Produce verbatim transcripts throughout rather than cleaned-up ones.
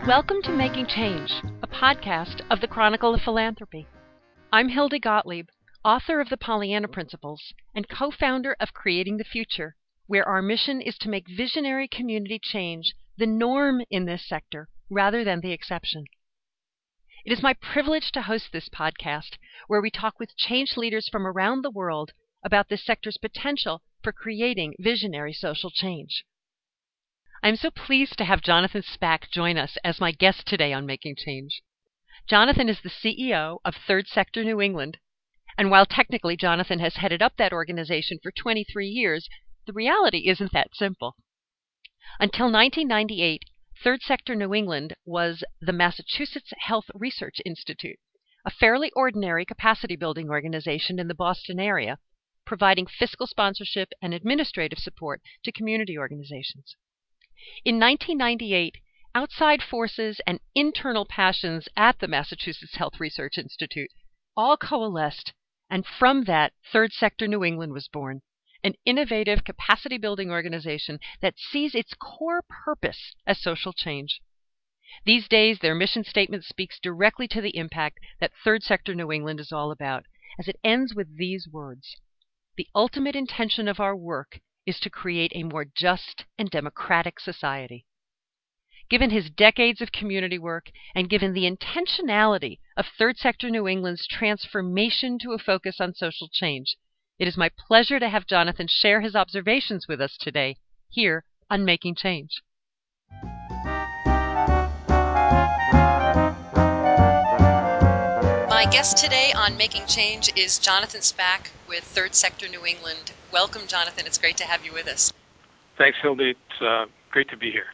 Welcome to Making Change, a podcast of the Chronicle of Philanthropy. I'm Hilda Gottlieb, author of the Pollyanna Principles and co-founder of Creating the Future, where our mission is to make visionary community change the norm in this sector rather than the exception. It is my privilege to host this podcast, where we talk with change leaders from around the world about this sector's potential for creating visionary social change. I'm so pleased to have Jonathan Spack join us as my guest today on Making Change. Jonathan is the C E O of Third Sector New England, and while technically Jonathan has headed up that organization for twenty-three years, the reality isn't that simple. Until nineteen ninety-eight, Third Sector New England was the Massachusetts Health Research Institute, a fairly ordinary capacity-building organization in the Boston area, providing fiscal sponsorship and administrative support to community organizations. In nineteen ninety-eight, outside forces and internal passions at the Massachusetts Health Research Institute all coalesced, and from that, Third Sector New England was born, an innovative capacity-building organization that sees its core purpose as social change. These days, their mission statement speaks directly to the impact that Third Sector New England is all about, as it ends with these words: "The ultimate intention of our work is to create a more just and democratic society." Given his decades of community work and given the intentionality of Third Sector New England's transformation to a focus on social change, it is my pleasure to have Jonathan share his observations with us today, here on Making Change. My guest today on Making Change is Jonathan Spack with Third Sector New England. Welcome, Jonathan. It's great to have you with us. Thanks, Hilda. It's uh, great to be here.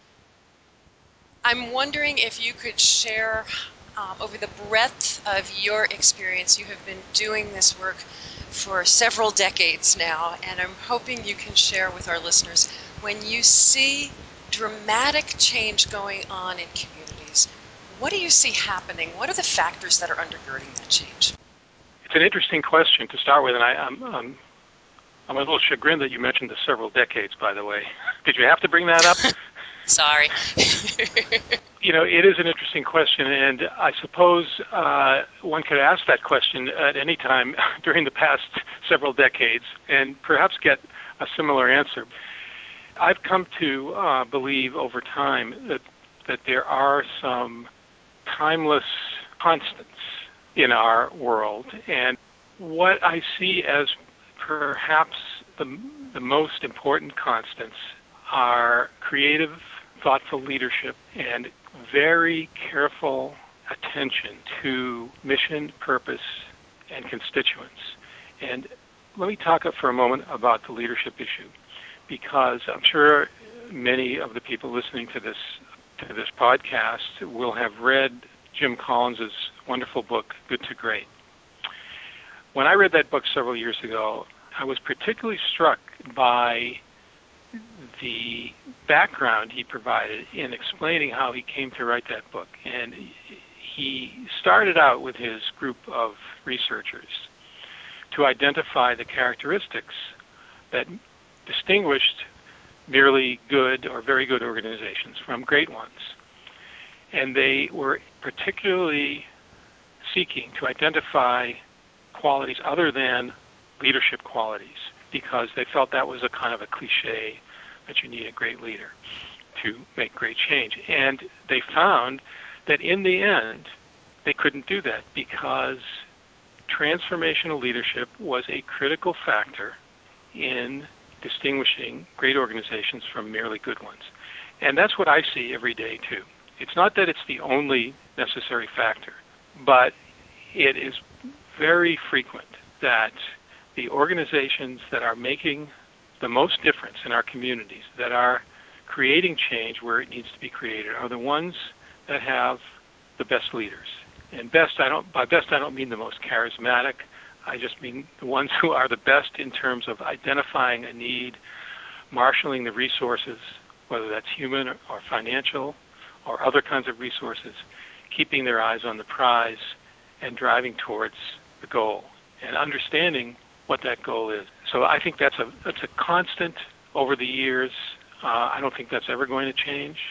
I'm wondering if you could share um, over the breadth of your experience. You have been doing this work for several decades now, and I'm hoping you can share with our listeners, when you see dramatic change going on in communities, what do you see happening? What are the factors that are undergirding that change? It's an interesting question to start with, and I, I'm, I'm, I'm a little chagrined that you mentioned the several decades, by the way. Did you have to bring that up? Sorry. You know, it is an interesting question, and I suppose uh, one could ask that question at any time during the past several decades and perhaps get a similar answer. I've come to uh, believe over time that, that there are some timeless constants in our world, and what I see as perhaps the, the most important constants are creative, thoughtful leadership and very careful attention to mission, purpose, and constituents. And let me talk for a moment about the leadership issue, because I'm sure many of the people listening to this to this podcast will have read Jim Collins' wonderful book, Good to Great. When I read that book several years ago, I was particularly struck by the background he provided in explaining how he came to write that book. And he started out with his group of researchers to identify the characteristics that distinguished merely good or very good organizations from great ones. And they were particularly seeking to identify qualities other than leadership qualities, because they felt that was a kind of a cliche that you need a great leader to make great change. And they found that in the end, they couldn't do that, because transformational leadership was a critical factor in distinguishing great organizations from merely good ones. And that's what I see every day, too. It's not that it's the only necessary factor, but it is very frequent that the organizations that are making the most difference in our communities, that are creating change where it needs to be created, are the ones that have the best leaders. And best, I don't, by best, I don't mean the most charismatic. I just mean the ones who are the best in terms of identifying a need, marshaling the resources, whether that's human or financial or other kinds of resources, keeping their eyes on the prize and driving towards the goal and understanding what that goal is. So I think that's a that's a constant over the years. Uh, I don't think that's ever going to change.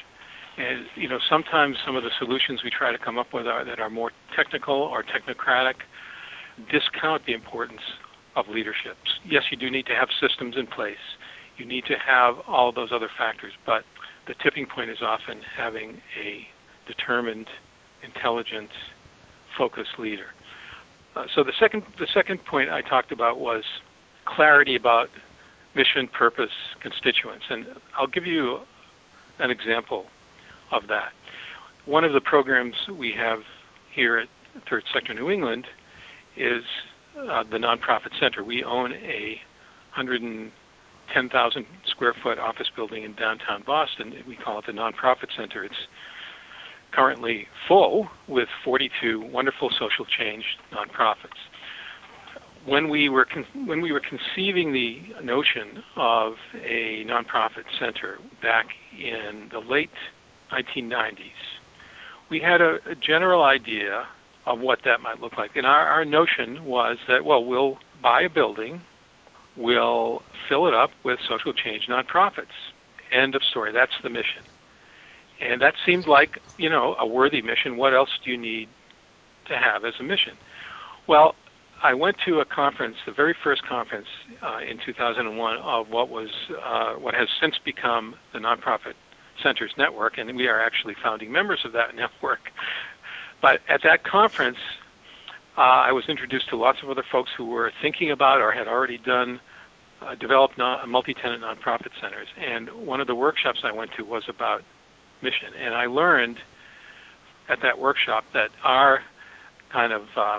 And, you know, sometimes some of the solutions we try to come up with are that are more technical or technocratic discount the importance of leadership. Yes, you do need to have systems in place. You need to have all of those other factors, but the tipping point is often having a determined, intelligent, focused leader. Uh, so the second, the second point I talked about was clarity about mission, purpose, constituents. And I'll give you an example of that. One of the programs we have here at Third Sector New England is uh, the Nonprofit Center. We own a one hundred ten thousand square foot office building in downtown Boston. We call it the Nonprofit Center. It's currently full with forty-two wonderful social change nonprofits. When we were con- when we were conceiving the notion of a nonprofit center back in the late nineteen nineties, we had a, a general idea of what that might look like. And our, our notion was that, well, we'll buy a building, we'll fill it up with social change nonprofits. End of story. That's the mission. And that seemed like, you know, a worthy mission. What else do you need to have as a mission? Well, I went to a conference, the very first conference uh, in two thousand one of what was uh, what has since become the Nonprofit Centers Network, and we are actually founding members of that network. But at that conference, uh, I was introduced to lots of other folks who were thinking about or had already done, uh, developed non- multi-tenant nonprofit centers. And one of the workshops I went to was about mission. And I learned at that workshop that our kind of uh,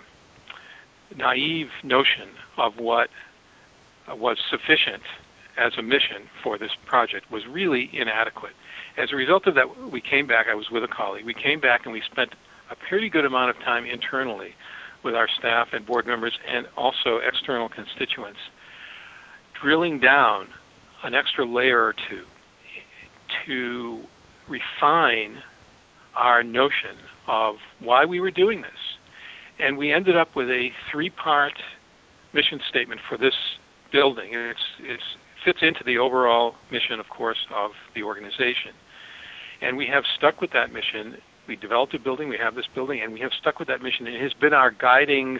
naive notion of what was sufficient as a mission for this project was really inadequate. As a result of that, we came back. I was with a colleague. We came back and we spent a pretty good amount of time internally with our staff and board members and also external constituents, drilling down an extra layer or two to refine our notion of why we were doing this. And we ended up with a three-part mission statement for this building. And it's, it's fits into the overall mission, of course, of the organization. And we have stuck with that mission. We developed a building, we have this building, and we have stuck with that mission. It has been our guiding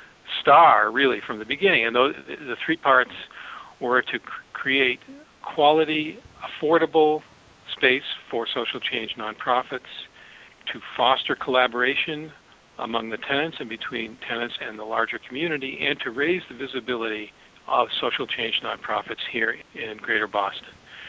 star, really, from the beginning. And those, the three parts were to create quality, affordable space for social change nonprofits, to foster collaboration among the tenants and between tenants and the larger community, and to raise the visibility of social change nonprofits here in Greater Boston.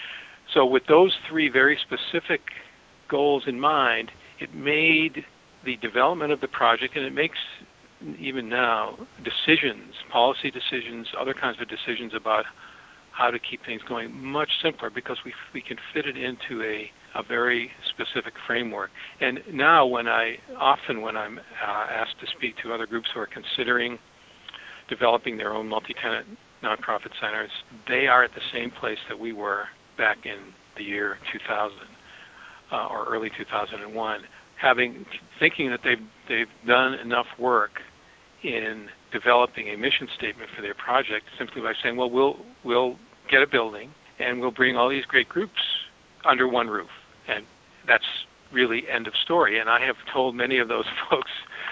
So with those three very specific goals in mind, it made the development of the project, and it makes even now decisions, policy decisions, other kinds of decisions about how to keep things going much simpler because we we can fit it into a, a very specific framework. And now when I, often when I'm uh, asked to speak to other groups who are considering developing their own multi-tenant nonprofit centers, they are at the same place that we were back in the year two thousand uh, or early two thousand one, having thinking that they've they've done enough work in developing a mission statement for their project simply by saying, well, we'll we'll get a building and we'll bring all these great groups under one roof, and that's really end of story. And I have told many of those folks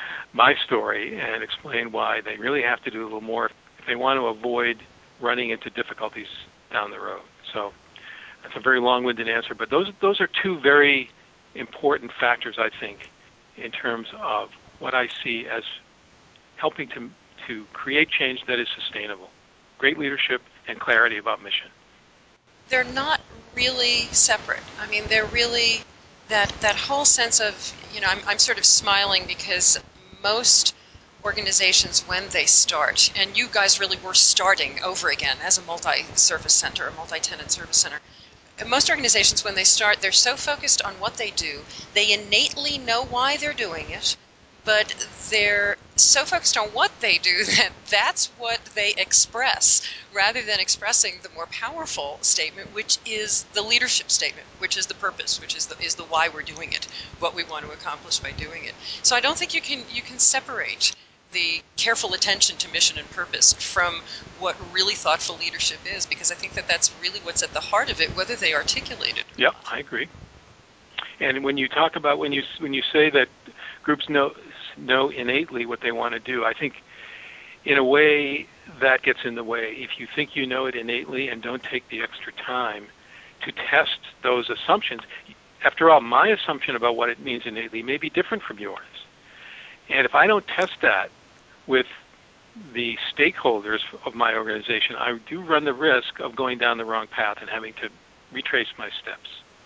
my story and explained why they really have to do a little more if they want to avoid running into difficulties down the road. So that's a very long-winded answer, but those those are two very important factors, I think, in terms of what I see as helping to to create change that is sustainable. Great leadership and clarity about mission. They're not really separate. I mean, they're really that that whole sense of, you know, I'm I'm sort of smiling because most organizations, when they start, and you guys really were starting over again as a multi-service center, a multi-tenant service center. Most organizations, when they start, they're so focused on what they do, they innately know why they're doing it, but they're so focused on what they do that that's what they express, rather than expressing the more powerful statement, which is the leadership statement, which is the purpose, which is the is the why we're doing it, what we want to accomplish by doing it. So I don't think you can you can separate the careful attention to mission and purpose from what really thoughtful leadership is, because I think that that's really what's at the heart of it, whether they articulate it. Yeah, I agree. And when you talk about when you when you say that groups know know innately what they want to do, I think in a way that gets in the way. If you think you know it innately and don't take the extra time to test those assumptions, after all, my assumption about what it means innately may be different from yours. And if I don't test that with the stakeholders of my organization, I do run the risk of going down the wrong path and having to retrace my steps.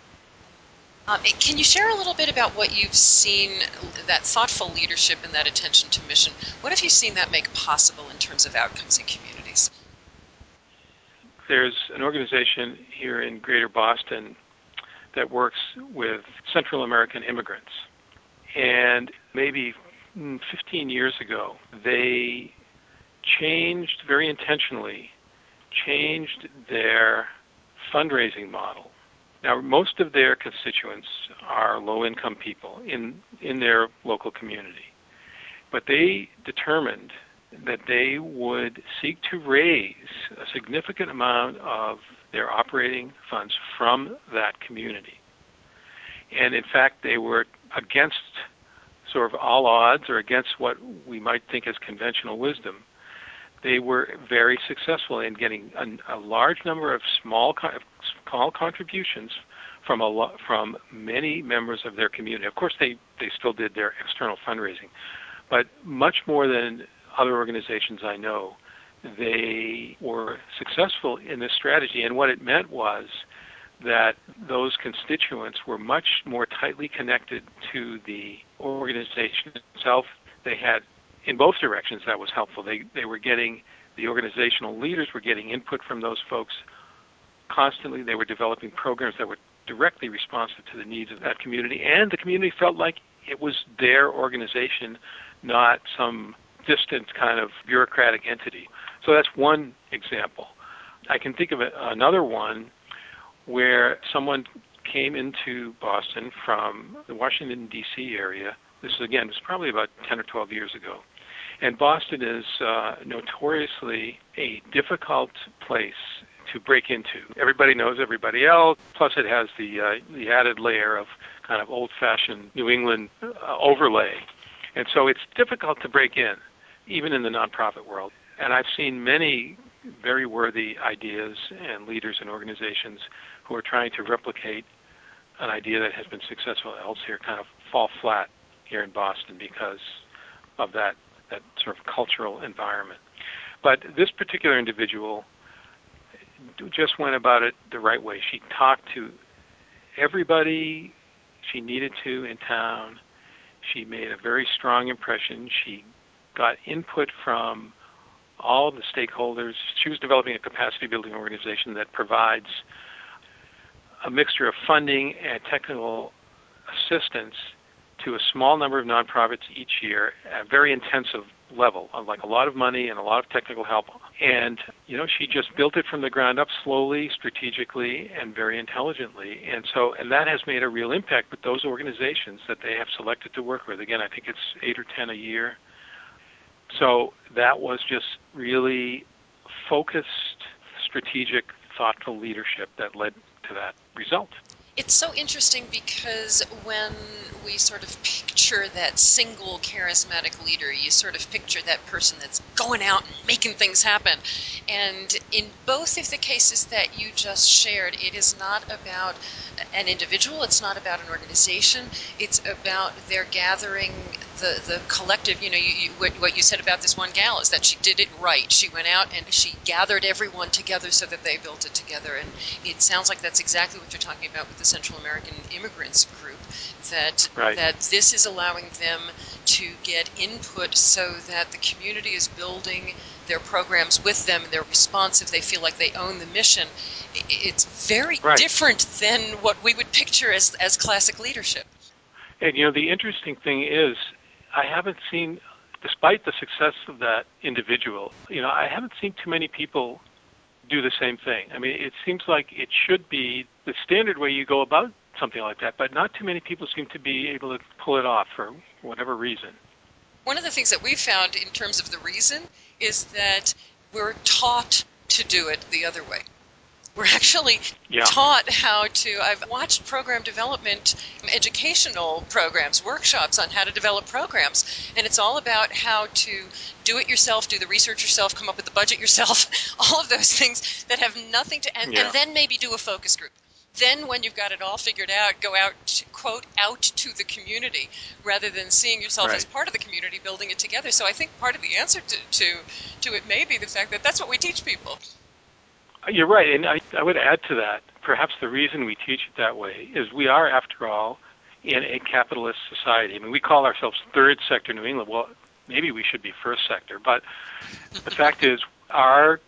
Um, can you share a little bit about what you've seen, that thoughtful leadership and that attention to mission? What have you seen that make possible in terms of outcomes in communities? There's an organization here in Greater Boston that works with Central American immigrants. And maybe fifteen years ago, they changed, very intentionally, changed their fundraising model. Now, most of their constituents are low-income people in, in their local community. But they determined that they would seek to raise a significant amount of their operating funds from that community. And in fact, they were against sort of all odds, or against what we might think as conventional wisdom. They were very successful in getting a, a large number of small small contributions from a lo- from many members of their community. Of course, they, they still did their external fundraising, but much more than other organizations I know, they were successful in this strategy. And what it meant was that those constituents were much more tightly connected to the organization itself. They had, in both directions, that was helpful. They they were getting, the organizational leaders were getting input from those folks constantly. They were developing programs that were directly responsive to the needs of that community, and the community felt like it was their organization, not some distant kind of bureaucratic entity. So that's one example. I can think of another one where someone came into Boston from the Washington, D C area. This is, again, this was probably about ten or twelve years ago. And Boston is uh, notoriously a difficult place to break into. Everybody knows everybody else, plus it has the uh, the added layer of kind of old-fashioned New England uh, overlay. And so it's difficult to break in, even in the nonprofit world. And I've seen many very worthy ideas and leaders and organizations who are trying to replicate an idea that has been successful elsewhere kind of fall flat here in Boston because of that, that sort of cultural environment. But this particular individual just went about it the right way. She talked to everybody she needed to in town. She made a very strong impression. She got input from all of the stakeholders. She was developing a capacity-building organization that provides a mixture of funding and technical assistance to a small number of nonprofits each year at a very intensive level, like a lot of money and a lot of technical help. And, you know, she just built it from the ground up slowly, strategically, and very intelligently. And so, and that has made a real impact with those organizations that they have selected to work with. Again, I think it's eight or ten a year. So that was just really focused, strategic, thoughtful leadership that led to that result. It's so interesting because when we sort of picture that single charismatic leader, you sort of picture that person that's going out and making things happen. And in both of the cases that you just shared, it is not about an individual, it's not about an organization, it's about their gathering the, the collective, you know, you, you, what, what you said about this one gal is that she did it right. She went out and she gathered everyone together so that they built it together. And it sounds like that's exactly what you're talking about with the Central American Immigrants Group, that right. that this is allowing them to get input so that the community is building their programs with them and they're responsive, they feel like they own the mission. It's very right. different than what we would picture as, as classic leadership. And, you know, the interesting thing is, I haven't seen, despite the success of that individual, you know, I haven't seen too many people do the same thing. I mean, it seems like it should be the standard way you go about something like that, but not too many people seem to be able to pull it off for whatever reason. One of the things that we've found in terms of the reason is that we're taught to do it the other way. We're actually yeah. taught how to, I've watched program development, educational programs, workshops on how to develop programs, and it's all about how to do it yourself, do the research yourself, come up with the budget yourself, all of those things that have nothing to, and, yeah. and then maybe do a focus group. Then when you've got it all figured out, go out, to, quote, out to the community, rather than seeing yourself right. as part of the community, building it together. So I think part of the answer to, to, to it may be the fact that that's what we teach people. You're right, and I, I would add to that, perhaps the reason we teach it that way is we are, after all, in a capitalist society. I mean, we call ourselves third sector New England. Well, maybe we should be first sector, but the fact is our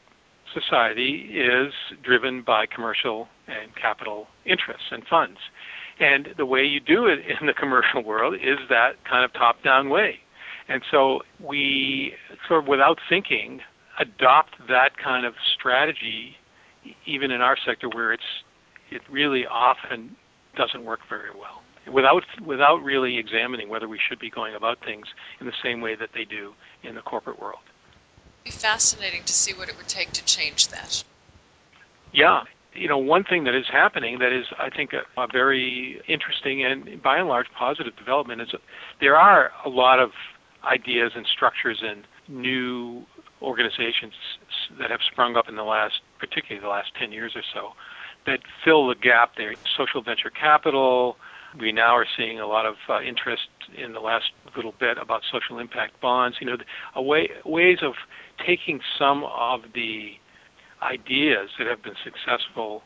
society is driven by commercial and capital interests and funds. And the way you do it in the commercial world is that kind of top-down way. And so we, sort of without thinking, adopt that kind of strategy even in our sector where it's it really often doesn't work very well, without without really examining whether we should be going about things in the same way that they do in the corporate world. It'd be fascinating to see what it would take to change that. Yeah. You know, one thing that is happening that is, I think, a, a very interesting and by and large positive development is there are a lot of ideas and structures and new organizations that have sprung up in the last, particularly the last ten years or so, that fill the gap there. Social venture capital. We now are seeing a lot of uh, interest in the last little bit about social impact bonds. You know, a way, ways of taking some of the ideas that have been successful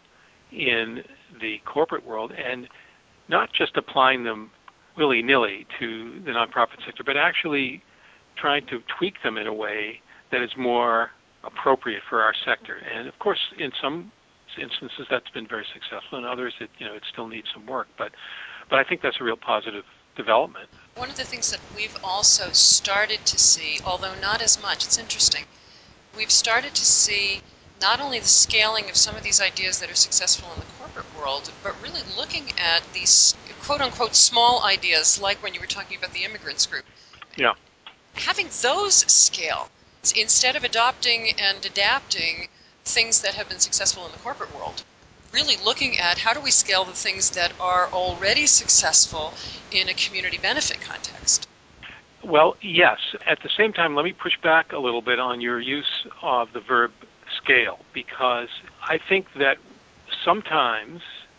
in the corporate world and not just applying them willy-nilly to the nonprofit sector, but actually trying to tweak them in a way that is more appropriate for our sector. And of course, in some instances, that's been very successful. In others, it you know it still needs some work. But but I think that's a real positive development. One of the things that we've also started to see, although not as much, it's interesting. We've started to see not only the scaling of some of these ideas that are successful in the corporate world, but really looking at these quote-unquote small ideas, like when you were talking about the immigrants group. Yeah. Having those scale, instead of adopting and adapting things that have been successful in the corporate world, really looking at how do we scale the things that are already successful in a community benefit context. Well, yes. At the same time, let me push back a little bit on your use of the verb scale, because I think that sometimes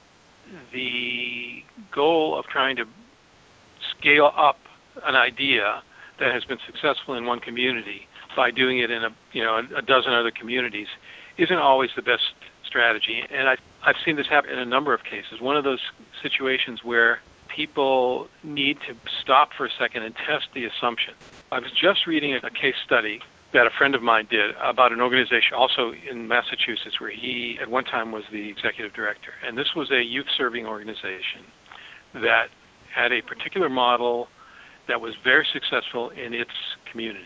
the goal of trying to scale up an idea that has been successful in one community by doing it in a you know a dozen other communities isn't always the best strategy. And I, I've seen this happen in a number of cases. One of those situations where people need to stop for a second and test the assumption. I was just reading a case study that a friend of mine did about an organization also in Massachusetts where he at one time was the executive director. And this was a youth-serving organization that had a particular model that was very successful in its community.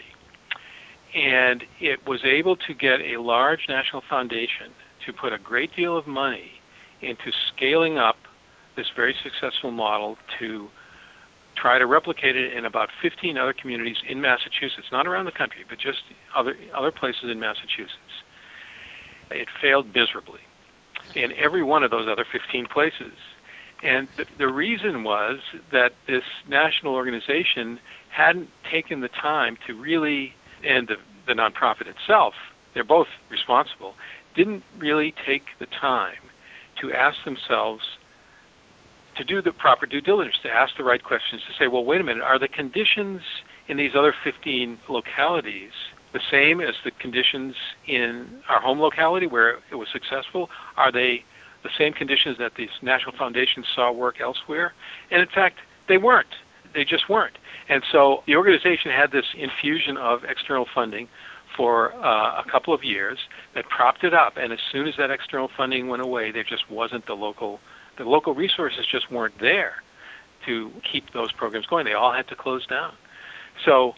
And it was able to get a large national foundation to put a great deal of money into scaling up this very successful model to try to replicate it in about fifteen other communities in Massachusetts, not around the country, but just other other places in Massachusetts. It failed miserably in every one of those other fifteen places. And the, the reason was that this national organization hadn't taken the time to really, and the, the nonprofit itself, they're both responsible, didn't really take the time to ask themselves, to do the proper due diligence, to ask the right questions, to say, well, wait a minute, are the conditions in these other fifteen localities the same as the conditions in our home locality where it was successful? Are they the same conditions that these national foundations saw work elsewhere? And in fact, they weren't. They just weren't. And so the organization had this infusion of external funding for uh, a couple of years that propped it up. And as soon as that external funding went away, there just wasn't the local, the local resources just weren't there to keep those programs going. They all had to close down. So,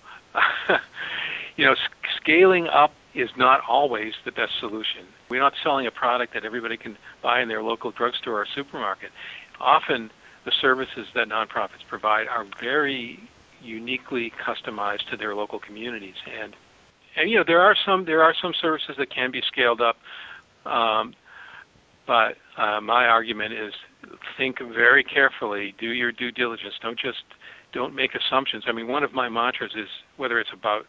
you know, s- scaling up is not always the best solution. We're not selling a product that everybody can buy in their local drugstore or supermarket. Often the services that nonprofits provide are very uniquely customized to their local communities. And, and you know, there are some there are some services that can be scaled up. Um, But uh, my argument is think very carefully, do your due diligence. Don't just, don't make assumptions. I mean, one of my mantras is, whether it's about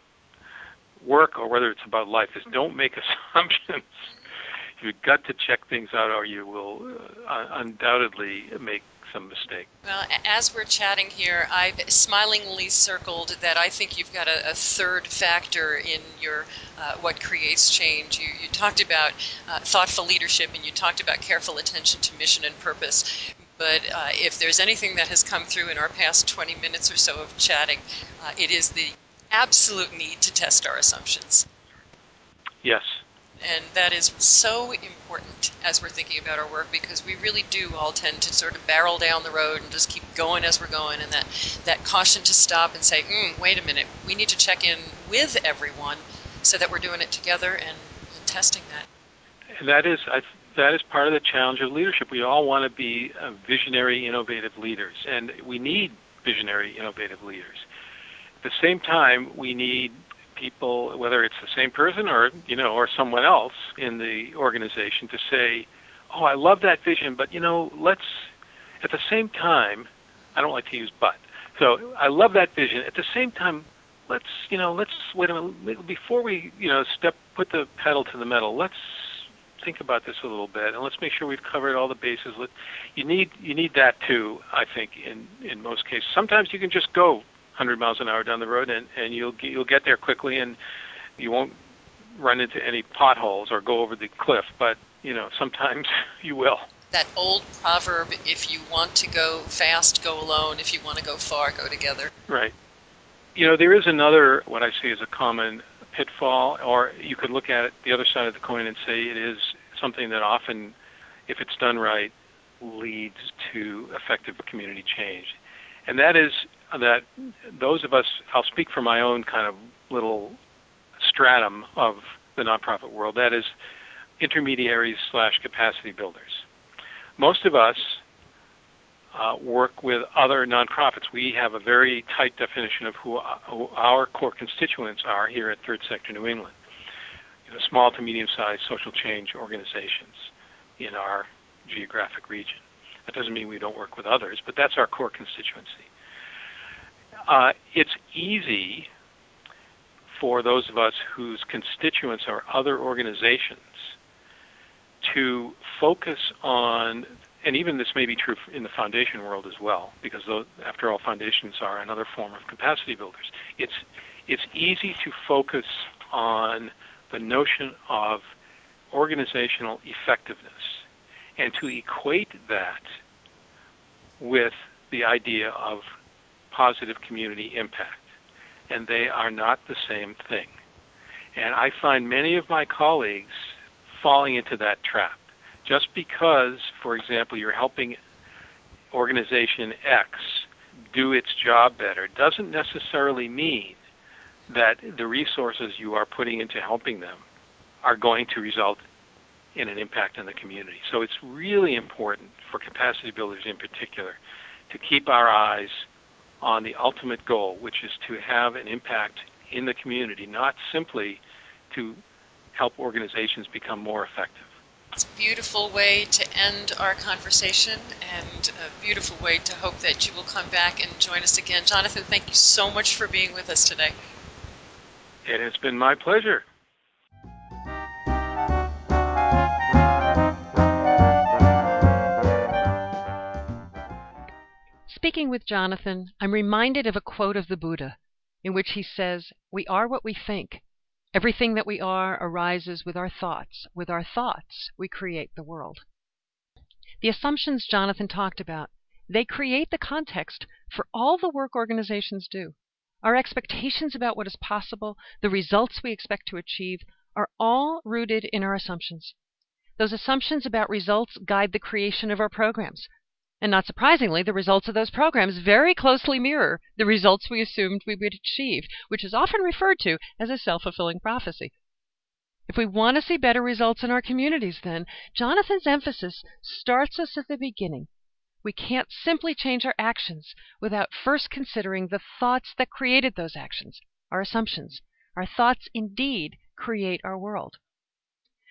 work or whether it's about life, is don't make assumptions. You've got to check things out, or you will uh, undoubtedly make some mistake. Well, as we're chatting here, I've smilingly circled that I think you've got a, a third factor in your uh, what creates change. You, you talked about uh, thoughtful leadership, and you talked about careful attention to mission and purpose. But uh, if there's anything that has come through in our past twenty minutes or so of chatting, uh, it is the absolute need to test our assumptions. Yes. And that is so important as we're thinking about our work, because we really do all tend to sort of barrel down the road and just keep going as we're going. And that, that caution to stop and say, mm, wait a minute, we need to check in with everyone so that we're doing it together and, and testing that. And that is, I, that is part of the challenge of leadership. We all want to be uh, visionary, innovative leaders, and we need visionary, innovative leaders. At the same time, we need people, whether it's the same person or, you know, or someone else in the organization, to say, oh, I love that vision, but, you know, let's, at the same time, I don't like to use but. So I love that vision. At the same time, let's, you know, let's, wait a minute, before we, you know, step, put the pedal to the metal, let's think about this a little bit, and let's make sure we've covered all the bases. Let, you need, you need that too, I think, in, in most cases. Sometimes you can just go one hundred miles an hour down the road, and, and you'll you'll get there quickly, and you won't run into any potholes or go over the cliff. But you know, sometimes you will. That old proverb: if you want to go fast, go alone. If you want to go far, go together. Right. You know, there is another, what I see as a common pitfall, or you could look at it the other side of the coin and say it is something that often, if it's done right, leads to effective community change. And that is that those of us, I'll speak for my own kind of little stratum of the nonprofit world, that is intermediaries slash capacity builders. Most of us uh, work with other nonprofits. We have a very tight definition of who, who our core constituents are here at Third Sector New England. You know, small to medium-sized social change organizations in our geographic region. That doesn't mean we don't work with others, but that's our core constituency. Uh, it's easy for those of us whose constituents are other organizations to focus on, and even this may be true in the foundation world as well, because those, after all, foundations are another form of capacity builders. It's, it's easy to focus on the notion of organizational effectiveness and to equate that with the idea of positive community impact. And they are not the same thing. And I find many of my colleagues falling into that trap. Just because, for example, you're helping organization X do its job better doesn't necessarily mean that the resources you are putting into helping them are going to result in an impact on the community. So it's really important for capacity builders in particular to keep our eyes on the ultimate goal, which is to have an impact in the community, not simply to help organizations become more effective. It's a beautiful way to end our conversation, and a beautiful way to hope that you will come back and join us again. Jonathan, thank you so much for being with us today. It has been my pleasure. Speaking with Jonathan, I'm reminded of a quote of the Buddha, in which he says, "We are what we think. Everything that we are arises with our thoughts. With our thoughts, we create the world." The assumptions Jonathan talked about, they create the context for all the work organizations do. Our expectations about what is possible, the results we expect to achieve, are all rooted in our assumptions. Those assumptions about results guide the creation of our programs. And not surprisingly, the results of those programs very closely mirror the results we assumed we would achieve, which is often referred to as a self-fulfilling prophecy. If we want to see better results in our communities, then, Jonathan's emphasis starts us at the beginning. We can't simply change our actions without first considering the thoughts that created those actions, our assumptions. Our thoughts indeed create our world.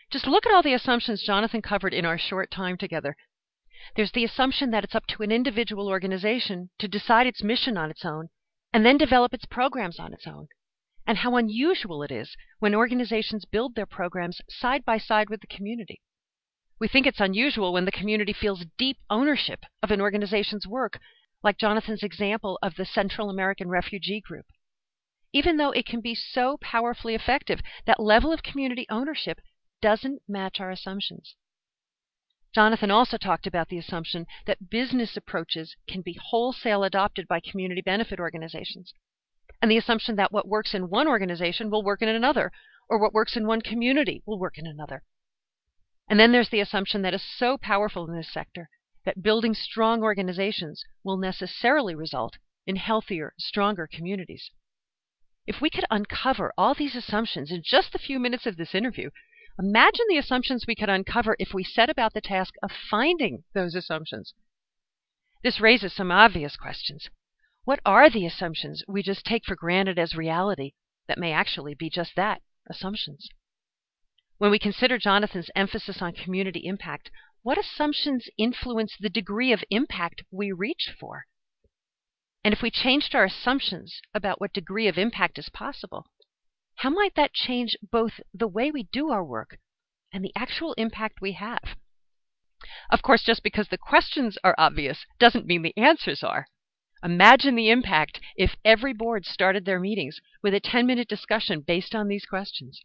Just look at all the assumptions Jonathan covered in our short time together. There's the assumption that it's up to an individual organization to decide its mission on its own and then develop its programs on its own, and how unusual it is when organizations build their programs side by side with the community. We think it's unusual when the community feels deep ownership of an organization's work, like Jonathan's example of the Central American Refugee Group. Even though it can be so powerfully effective, that level of community ownership doesn't match our assumptions. Jonathan also talked about the assumption that business approaches can be wholesale adopted by community benefit organizations, and the assumption that what works in one organization will work in another, or what works in one community will work in another. And then there's the assumption that is so powerful in this sector that building strong organizations will necessarily result in healthier, stronger communities. If we could uncover all these assumptions in just a few minutes of this interview, imagine the assumptions we could uncover if we set about the task of finding those assumptions. This raises some obvious questions. What are the assumptions we just take for granted as reality that may actually be just that, assumptions? When we consider Jonathan's emphasis on community impact, what assumptions influence the degree of impact we reach for? And if we changed our assumptions about what degree of impact is possible, how might that change both the way we do our work and the actual impact we have? Of course, just because the questions are obvious doesn't mean the answers are. Imagine the impact if every board started their meetings with a ten-minute discussion based on these questions.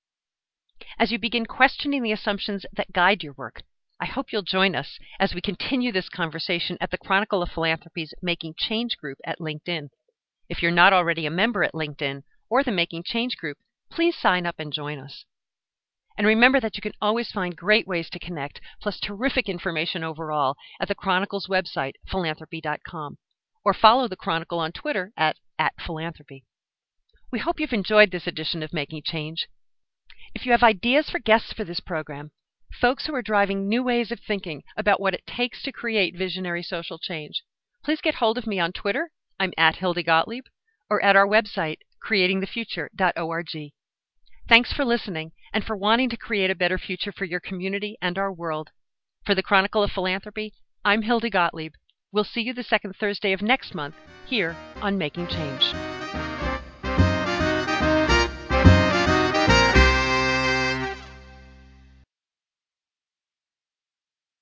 As you begin questioning the assumptions that guide your work, I hope you'll join us as we continue this conversation at the Chronicle of Philanthropy's Making Change group at LinkedIn. If you're not already a member at LinkedIn or the Making Change group, please sign up and join us. And remember that you can always find great ways to connect, plus terrific information overall, at the Chronicle's website, philanthropy dot com, or follow the Chronicle on Twitter at, at philanthropy. We hope you've enjoyed this edition of Making Change. If you have ideas for guests for this program, folks who are driving new ways of thinking about what it takes to create visionary social change, please get hold of me on Twitter. I'm at Hildy Gottlieb, or at our website, creating the future dot org. Thanks for listening and for wanting to create a better future for your community and our world. For the Chronicle of Philanthropy, I'm Hildy Gottlieb. We'll see you the second Thursday of next month here on Making Change.